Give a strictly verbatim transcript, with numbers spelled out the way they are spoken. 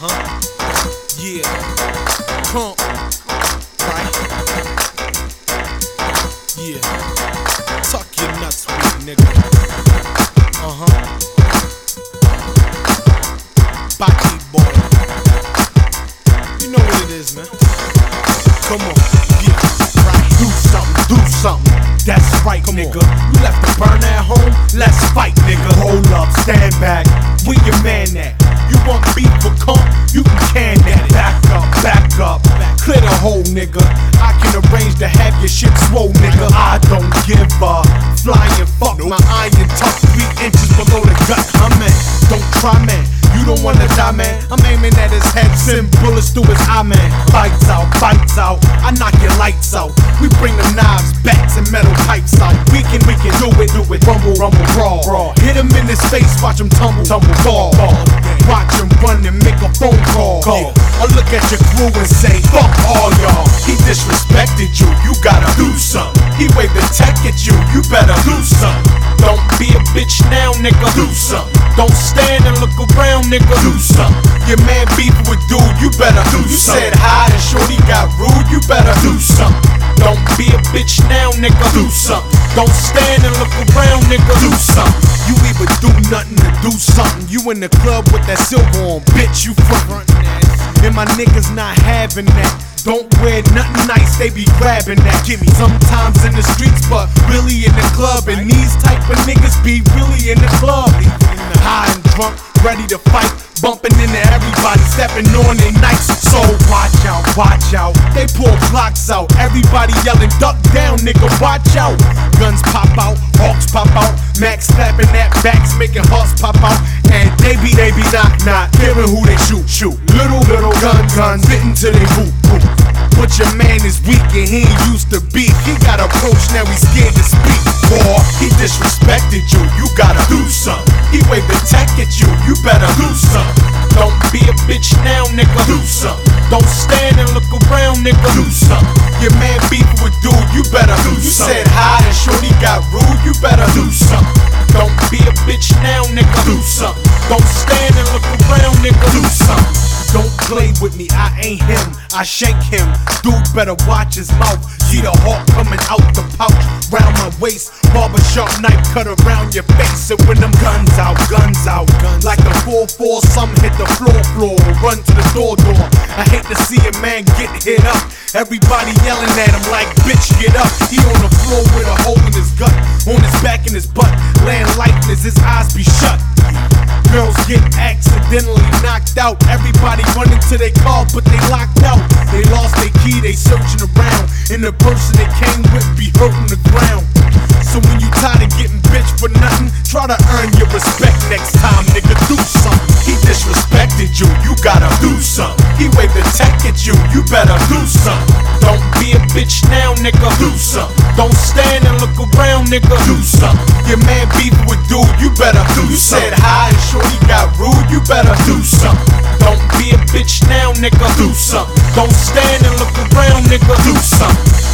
Uh-huh. Yeah. Crunk. Right? Yeah. Tuck your nuts, weak nigga. Uh-huh. Baki boy. You know what it is, man. Come on. Yeah. Right. Do something, do something. That's right, Come nigga. on. You left the burn at home? Let's fight, nigga. Hold up, stand back. Where your man at? You want beef for comp? You can can that. Back up, back up. Clear the hole, nigga. I can arrange to have your shit swole, nigga. I don't give a flying fuck. My iron tucked three inches below the gut. I'm in. Don't try, man. You don't wanna die, man. I'm aiming at his head, send bullets through his eye, man. Bites out, bites out. I knock your lights out. We bring the knives, bats, and metal pipes out. We can, we can do it, do it. Rumble, rumble, brawl, brawl. Hit him in his face, watch him tumble, tumble, fall, fall. Watch him run and make a phone call. call. I look at your crew and say, fuck all y'all. He disrespected you, you gotta do something. He waved the tech at you, you better do something. Don't be a bitch now, nigga. Do something. Don't stand and look around, nigga. Do something. Your man beefing with dude, you better do you something. You said hi and shorty got rude, you better do something. Don't be a bitch now, nigga. Do something. Don't stand and look around, nigga. Do something. You either do nothing or do something. You in the club with that silver on, bitch, you front. And my niggas not having that. Don't wear nothing nice, they be grabbing that. Give me sometimes in the streets, but really in the club. And these type of niggas be really in the club. High and drunk, ready to fight, bumping into everybody, stepping on their nights. So watch out, watch out. They pull Glocks out, everybody yelling, duck down, nigga, watch out. Guns pop out, hawks pop out, Max slapping at backs, making hearts pop out. And they be, they be not, not caring who they shoot, shoot. Little, little gun, guns, fitting to they boot, boot. But your man is weak and he ain't used to beef. He got approached, now he's scared to speak. Or he disrespected you, you gotta do something. He waved the tech at you, you better do something. Don't be a bitch now, nigga. Do something. Don't stand and look around, nigga. Do something. Your man beefing with dude, you better do you something. You said hi and shorty got rude, you better do something. Don't be a bitch now, nigga. Do something. Don't stand and look around, nigga. Do something. Don't play with me, I ain't him, I shank him. Dude better watch his mouth. See the hawk coming out the pouch, round my waist. Barbershop knife cut around your face. And when them guns out, guns out, guns like a four four, some hit the floor floor, run to the door door. I hate to see a man get hit up. Everybody yelling at him like, bitch, get up. He on the floor with a hole in his gut, on his back and his butt, laying lifeless, his eyes be shut. Girls get accidentally knocked out. Everybody running to their car, but they locked out. They lost their key, they searching around, and the person they came with be hurting the ground. So when you tired of getting bitch for nothing, try to earn your respect next time, nigga. Do something. He disrespected you, you gotta do something. He waved the tech at you, you better do something. Don't be a bitch now, nigga. Do something. Don't stand and look around, nigga. Do something. Your man beefing with dude, you better do you something. You said hi and shorty got rude, you better do something. Don't be a bitch now, nigga. Do something. Don't stand and look around, nigga. Do something.